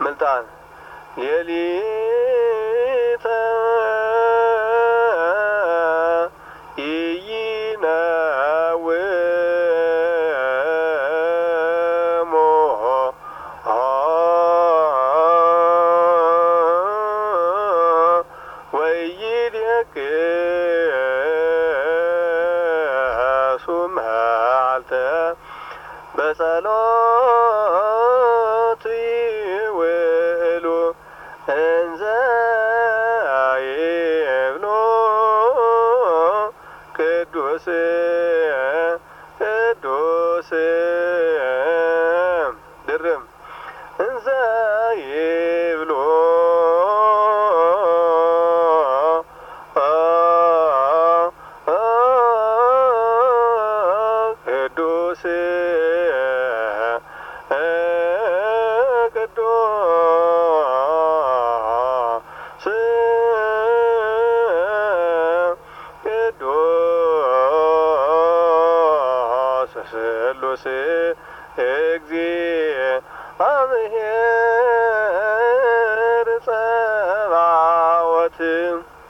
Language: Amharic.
ምልጣን ሌሊተ ኢይነውሞ ወኢይዴቅሱ መዓልተ በጸሎት ይውዕሉ እንዘ ይብሉ ቅዱስ ቅዱስ ድርም እንዘ ይብሉ ቅዱስ ስሉስ እግዚአብሔር ጸባዖት